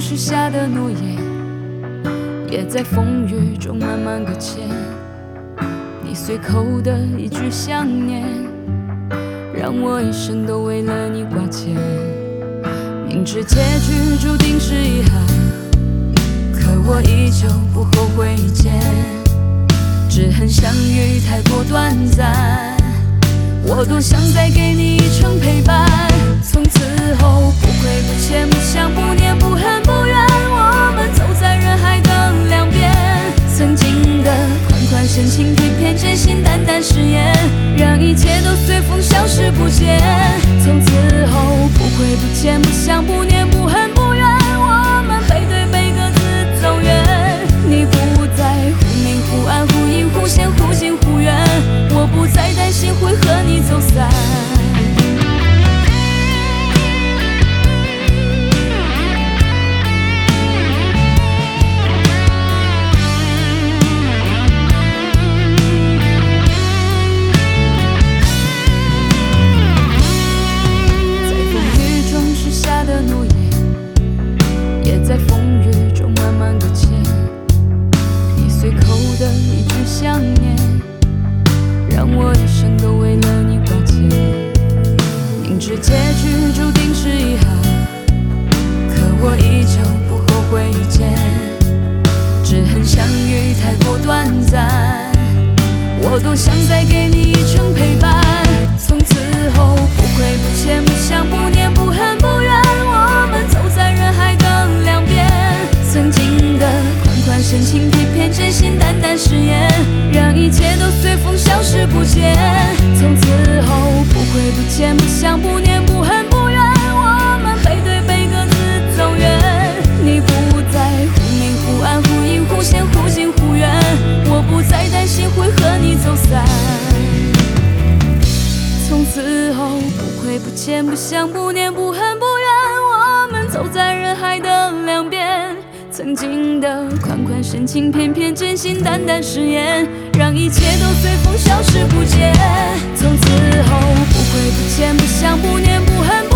许下的诺言，也在风雨中慢慢搁浅。你随口的一句想念，让我一生都为了你挂牵。明知结局注定是遗憾，可我依旧不后悔遇见。只恨相遇太过短暂，我多想再给你一程陪伴。从此后不亏不欠不想不念不恨不怨，我们走在人海的两边。曾经的款款深情偏偏真心淡淡誓言，让一切都随风消失不见。从此后不亏不欠不想不念不恨不怨，我们背对背各自走远。你不再忽明忽暗忽隐忽现忽近忽远，我不再担心会和你走散。在风雨中慢慢搁浅，你随口的一句想念，让我一生都为了你挂牵。明知结局注定是遗憾，可我依旧不后悔遇见。只恨相遇太过短暂，我多想再给你一程陪伴。从此后不亏不欠不想不念不恨不怨，我们走在人海的两边。曾经的款款深情偏偏真心淡淡誓言，让一切都随风消失不见。从此后不亏不欠不想不念不恨不怨，我们背对背各自走远。你不再忽明忽暗忽隐忽现忽近忽远，我不再担心会和你走散。从此后不亏不欠不想不念不恨不怨，我们走在人海的两边。曾经的款款深情偏偏真心淡淡誓言，让一切都随风消失不见。从此后不亏不欠不想不念不恨